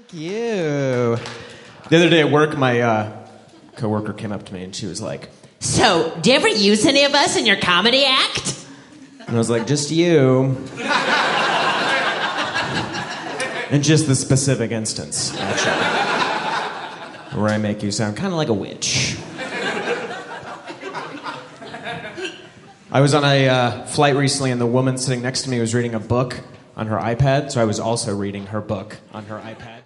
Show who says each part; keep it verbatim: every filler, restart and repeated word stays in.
Speaker 1: you. The other day at work, my uh, coworker came up to me and she was like,
Speaker 2: "So, do you ever use any of us in your comedy act?"
Speaker 1: And I was like, "Just you." In just the specific instance, actually, where I make you sound kind of like a witch. I was on a uh, flight recently, and the woman sitting next to me was reading a book on her iPad, so I was also reading her book on her iPad.